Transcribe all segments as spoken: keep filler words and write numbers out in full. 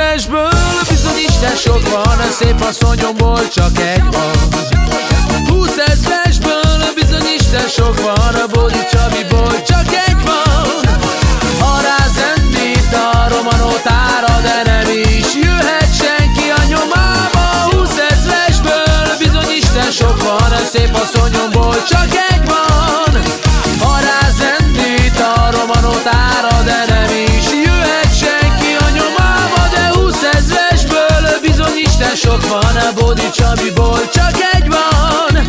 ezresből bizony Isten sok van, a szép asszonyomból csak egy van. Húsz ezresből bizony Isten sok van, a Bódi Csabiból csak egy van. Ha rázendít a romanótára, de nem is jöhet senki a nyomába. Húsz ezresből bizony Isten sok van, a szép asszonyomból csak egy van. Ha rázendít a romanótára, de nem is jöhet senki a nyomába. De húsz ezresből bizony Isten sok van, a Bódi Csabiból csak egy van.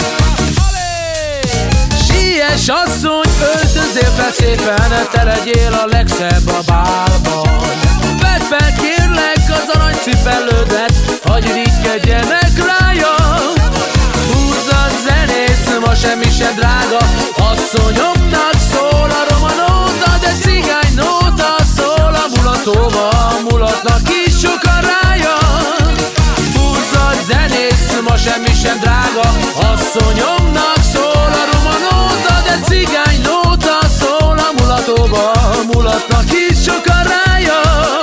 Siess asszony, öltözél fel szépen, te legyél a legszebb a bálban. Vedd fel kérlek az aranycipelődet, hagyj irigykedjenek rája. Húzz a zenész, ma semmi sem drága, asszonyomnak szól a romanóta, de cigány nóta szól a mulatóba, mulatnak is sokan rája. Húzz a zenész, ma semmi sem drága, asszonyomnak szól a romanóta, de cigány nóta szól a mulatóba, mulatnak is sokan rája.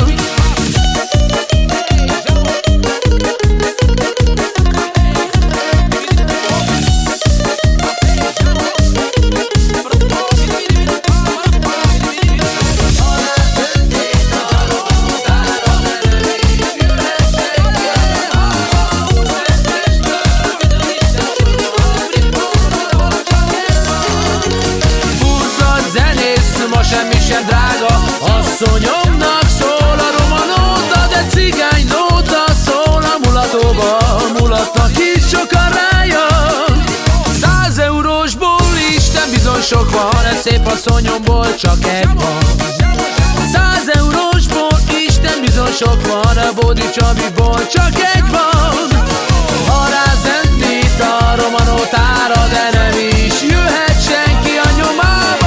Semmi sem drága, asszonyomnak szól a romanóta, de cigány nóta szól a mulatóba, mulatnak is sokan rája. Száz eurósból Isten bizony sok van, ez szép asszonyomból csak egy van. Száz eurósból Isten bizony sok van, a Bódi Csabiból csak egy van. Ha rázendít a romanótára, de nem is jöhet senki a nyomába.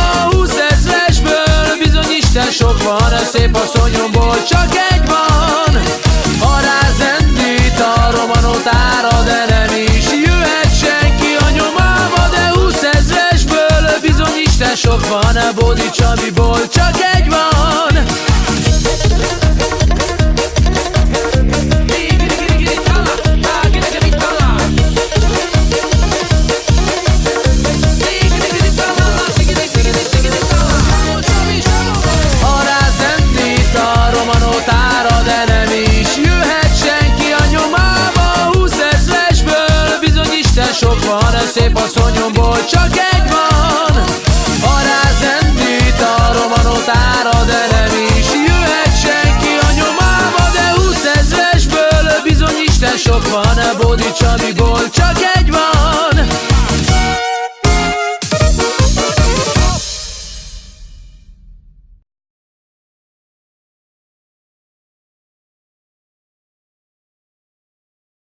Isten sok van, a szép asszonyomból csak egy van. Ha rázendít a romanótára, de nem is jöhet senki a nyomába. De húsz ezresből bizony Isten sok van, a Bódi Csabiból csak egy van. Sok van, a szép asszonyomból csak egy.